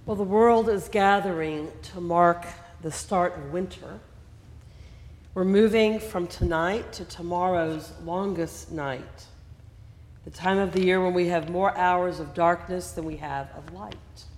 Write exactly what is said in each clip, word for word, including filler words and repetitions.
Well, the world is gathering to mark the start of winter. We're moving from tonight to tomorrow's longest night, the time of the year when we have more hours of darkness than we have of light.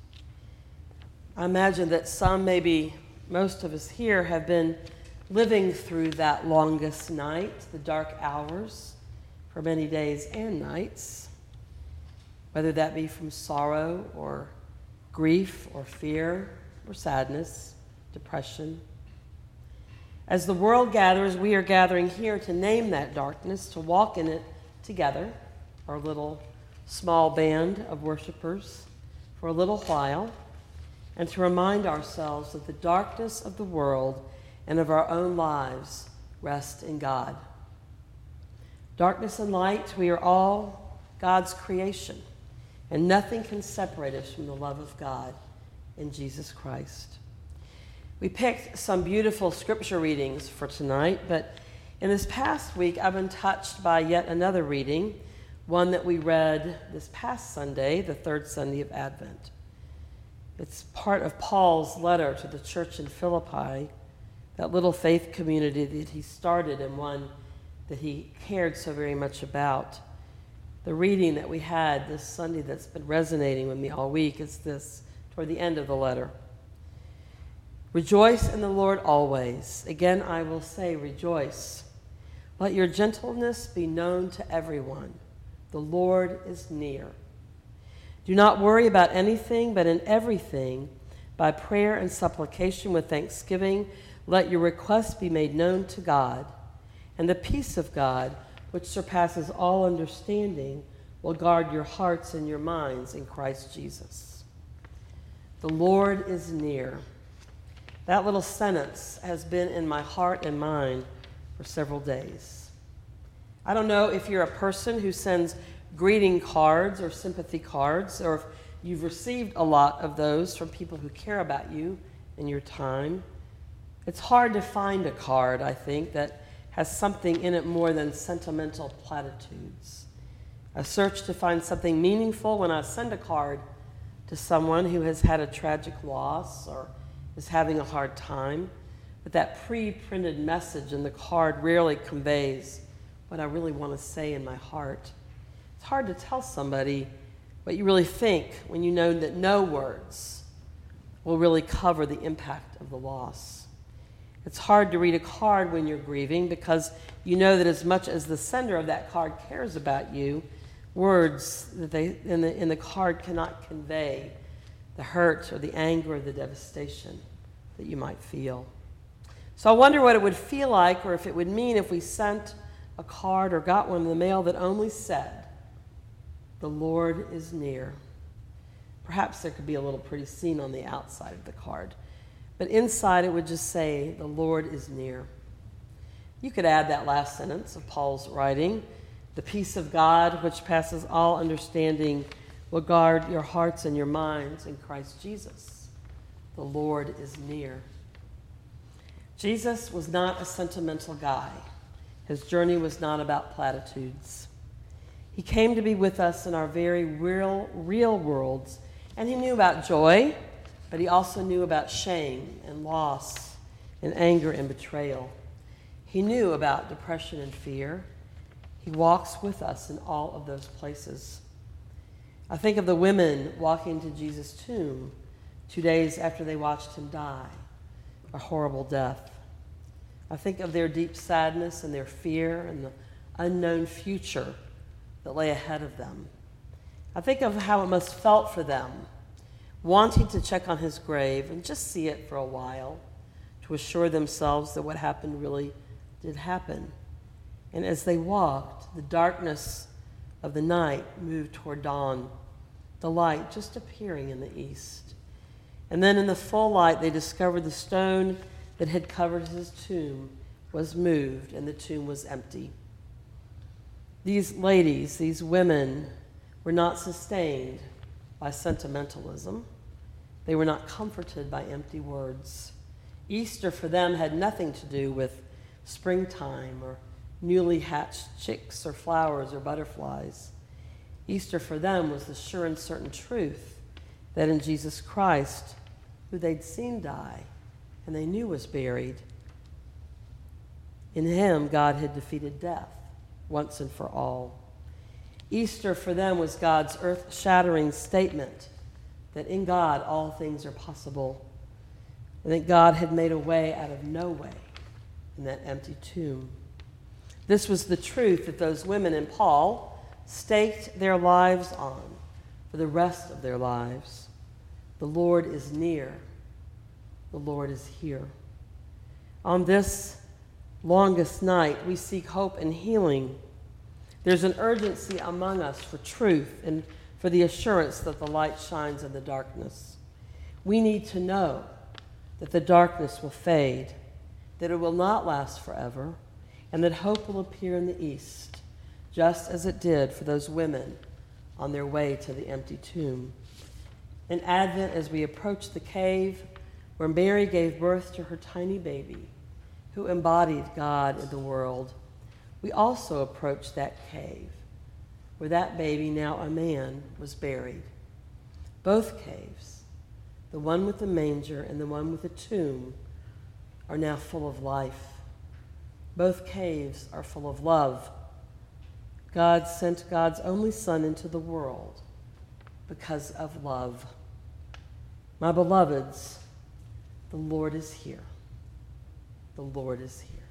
I imagine that some, maybe most of us here, have been living through that longest night, the dark hours, for many days and nights, whether that be from sorrow or grief or fear or sadness, depression. As the world gathers, we are gathering here to name that darkness, to walk in it together, our little small band of worshipers, for a little while, and to remind ourselves that the darkness of the world and of our own lives rest in God. Darkness and light, we are all God's creation, and nothing can separate us from the love of God in Jesus Christ. We picked some beautiful scripture readings for tonight, but in this past week, I've been touched by yet another reading, one that we read this past Sunday, the third Sunday of Advent. It's part of Paul's letter to the church in Philippi, that little faith community that he started and one that he cared so very much about. The reading that we had this Sunday that's been resonating with me all week is this, toward the end of the letter. Rejoice in the Lord always. Again, I will say rejoice. Let your gentleness be known to everyone. The Lord is near. Do not worry about anything, but in everything, by prayer and supplication with thanksgiving, let your requests be made known to God. And the peace of God, which surpasses all understanding, will guard your hearts and your minds in Christ Jesus. The Lord is near. That little sentence has been in my heart and mind for several days. I don't know if you're a person who sends greeting cards or sympathy cards, or if you've received a lot of those from people who care about you in your time. It's hard to find a card, I think, that has something in it more than sentimental platitudes. I search to find something meaningful when I send a card to someone who has had a tragic loss or is having a hard time, but that pre-printed message in the card rarely conveys what I really want to say in my heart. It's hard to tell somebody what you really think when you know that no words will really cover the impact of the loss. It's hard to read a card when you're grieving because you know that as much as the sender of that card cares about you, words that they in the, in the card cannot convey the hurt or the anger or the devastation that you might feel. So I wonder what it would feel like, or if it would mean, if we sent a card or got one in the mail that only said, "The Lord is near." Perhaps there could be a little pretty scene on the outside of the card, but inside it would just say, "The Lord is near." You could add that last sentence of Paul's writing, "The peace of God, which passes all understanding, will guard your hearts and your minds in Christ Jesus. The Lord is near." Jesus was not a sentimental guy. His journey was not about platitudes. He came to be with us in our very real, real worlds, and he knew about joy, but he also knew about shame and loss and anger and betrayal. He knew about depression and fear. He walks with us in all of those places. I think of the women walking to Jesus' tomb two days after they watched him die, a horrible death. I think of their deep sadness and their fear and the unknown future that lay ahead of them. I think of how it must have felt for them, wanting to check on his grave and just see it for a while, to assure themselves that what happened really did happen. And as they walked, the darkness of the night moved toward dawn, the light just appearing in the east. And then in the full light, they discovered the stone that had covered his tomb was moved, and the tomb was empty. These ladies, these women, were not sustained by sentimentalism. They were not comforted by empty words. Easter for them had nothing to do with springtime or newly hatched chicks or flowers or butterflies. Easter for them was the sure and certain truth that in Jesus Christ, who they'd seen die and they knew was buried, in him God had defeated death once and for all. Easter for them was God's earth-shattering statement that in God all things are possible, and that God had made a way out of no way in that empty tomb. This was the truth that those women and Paul staked their lives on for the rest of their lives. The Lord is near. The Lord is here. On this longest night, we seek hope and healing. There's an urgency among us for truth and for the assurance that the light shines in the darkness. We need to know that the darkness will fade, that it will not last forever, and that hope will appear in the east, just as it did for those women on their way to the empty tomb. In Advent, as we approach the cave where Mary gave birth to her tiny baby, who embodied God in the world, we also approach that cave where that baby, now a man, was buried. Both caves, the one with the manger and the one with the tomb, are now full of life. Both caves are full of love. God sent God's only Son into the world because of love. My beloveds, the Lord is here. The Lord is here.